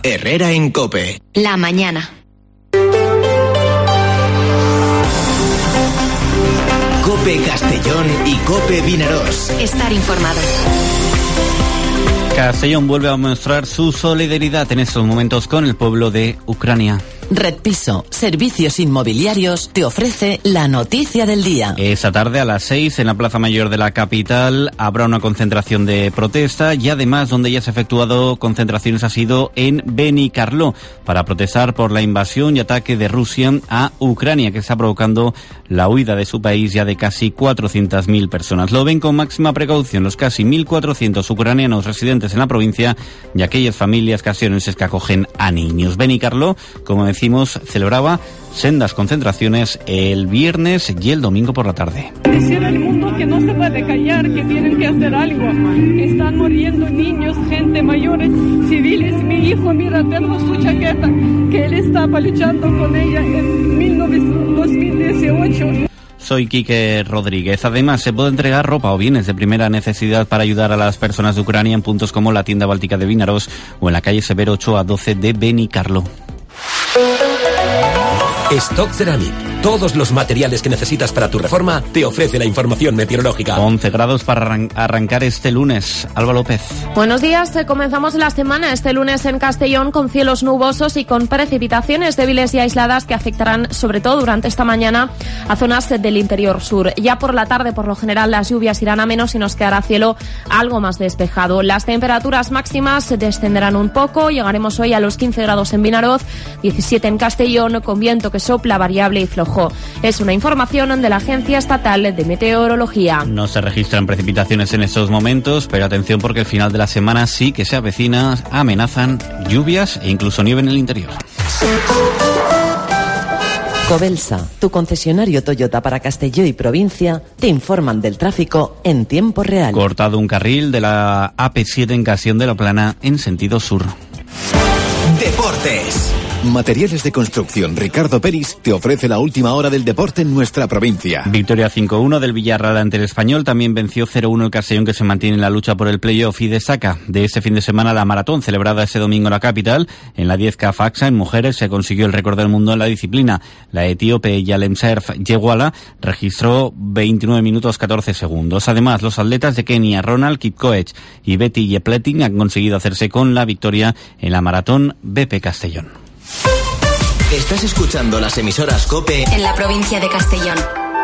Herrera en COPE. La mañana. COPE Castellón y COPE Vinaròs. Estar informado. Castellón vuelve a mostrar su solidaridad en estos momentos con el pueblo de Ucrania. Red Piso, servicios inmobiliarios, te ofrece la noticia del día. Esta tarde a las 6 en la Plaza Mayor de la capital habrá una concentración de protesta y además donde ya se han efectuado concentraciones ha sido en Benicarló para protestar por la invasión y ataque de Rusia a Ucrania que está provocando la huida de su país ya de casi 400.000 personas. Lo ven con máxima precaución los casi 1.400 ucranianos residentes en la provincia y aquellas familias castellonenses que acogen a niños. Benicarló, como decía, celebraba sendas concentraciones el viernes y el domingo por la tarde. Decir al mundo que no se puede callar, que tienen que hacer algo. Están muriendo niños, gente mayores, civiles. Mi hijo, mira, tengo su chaqueta, que él estaba luchando con ella en 2018. Soy Quique Rodríguez. Además, se puede entregar ropa o bienes de primera necesidad para ayudar a las personas de Ucrania en puntos como la tienda báltica de Vinaròs o en la calle Severo 8 a 12 de Benicarló. Stock Ceramic. Todos los materiales que necesitas para tu reforma te ofrece la información meteorológica. 11 grados para arrancar este lunes. Alba López. Buenos días. Comenzamos la semana este lunes en Castellón con cielos nubosos y con precipitaciones débiles y aisladas que afectarán sobre todo durante esta mañana a zonas del interior sur. Ya por la tarde, por lo general, las lluvias irán a menos y nos quedará cielo algo más despejado. Las temperaturas máximas descenderán un poco. Llegaremos hoy a los 15 grados en Vinaròs, 17 en Castellón, con viento que sopla variable y flojo. Es una información de la Agencia Estatal de Meteorología. No se registran precipitaciones en estos momentos, pero atención porque el final de la semana sí que se avecina, amenazan lluvias e incluso nieve en el interior. Cobelsa, tu concesionario Toyota para Castelló y provincia, te informan del tráfico en tiempo real. Cortado un carril de la AP7 en Casión de la Plana en sentido sur. Deportes. Materiales de Construcción Ricardo Peris te ofrece la última hora del deporte en nuestra provincia. Victoria 5-1 del Villarreal ante el Español, también venció 0-1 el Castellón que se mantiene en la lucha por el playoff y destaca de este fin de semana la maratón celebrada este domingo en la capital. En la 10K Faxa en mujeres se consiguió el récord del mundo en la disciplina. La etíope Yalemserf Yeguala registró 29 minutos 14 segundos. Además, los atletas de Kenia, Ronald Kipkoech y Betty Yepleting han conseguido hacerse con la victoria en la maratón BP Castellón. Estás escuchando las emisoras COPE en la provincia de Castellón.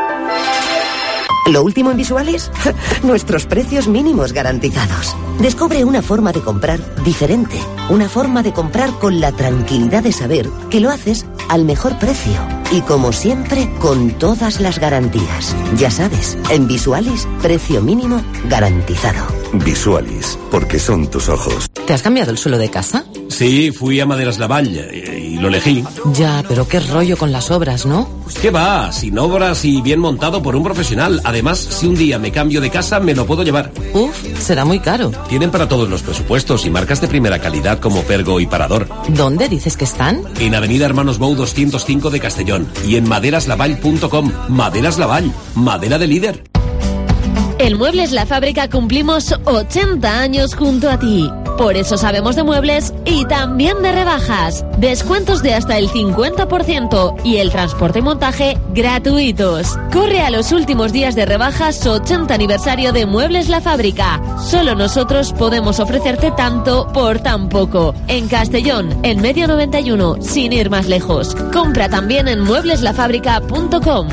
¿Lo último en visuales? Nuestros precios mínimos garantizados. Descubre una forma de comprar diferente. Una forma de comprar con la tranquilidad de saber que lo haces al mejor precio. Y como siempre, con todas las garantías. Ya sabes, en Visualis, precio mínimo garantizado. Visualis, porque son tus ojos. ¿Te has cambiado el suelo de casa? Sí, fui a Maderas Lavall y lo elegí. Ya, pero qué rollo con las obras, ¿no? ¿Qué va? Sin obras y bien montado por un profesional. Además, si un día me cambio de casa, me lo puedo llevar. Uf, será muy caro. Tienen para todos los presupuestos y marcas de primera calidad como Pergo y Parador. ¿Dónde dices que están? En Avenida Hermanos Bou 205 de Castellón y en maderaslavall.com. Maderas Lavall, madera de líder. En Muebles La Fábrica cumplimos 80 años junto a ti. Por eso sabemos de muebles y también de rebajas. Descuentos de hasta el 50% y el transporte y montaje gratuitos. Corre a los últimos días de rebajas 80 aniversario de Muebles La Fábrica. Solo nosotros podemos ofrecerte tanto por tan poco. En Castellón, en Medio 91, sin ir más lejos. Compra también en muebleslafábrica.com.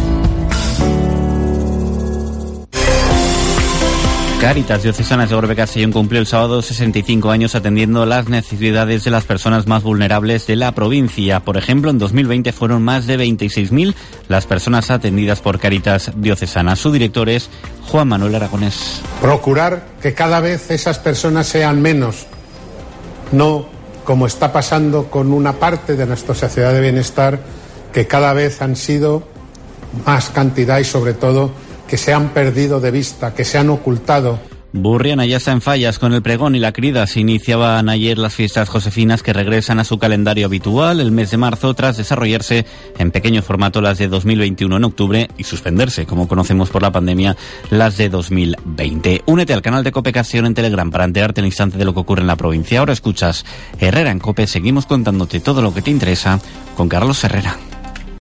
Cáritas Diocesana de Orbe Castellón cumplió el sábado 65 años atendiendo las necesidades de las personas más vulnerables de la provincia. Por ejemplo, en 2020 fueron más de 26.000 las personas atendidas por Cáritas Diocesana. Su director es Juan Manuel Aragonés. Procurar que cada vez esas personas sean menos, no como está pasando con una parte de nuestra sociedad de bienestar, que cada vez han sido más cantidad y sobre todo que se han perdido de vista, que se han ocultado. Burriana ya está en fallas con el pregón y la crida. Se iniciaban ayer las fiestas josefinas que regresan a su calendario habitual el mes de marzo tras desarrollarse en pequeño formato las de 2021 en octubre y suspenderse, como conocemos por la pandemia, las de 2020. Únete al canal de COPE Castellón en Telegram para enterarte al instante de lo que ocurre en la provincia. Ahora escuchas Herrera en COPE. Seguimos contándote todo lo que te interesa con Carlos Herrera.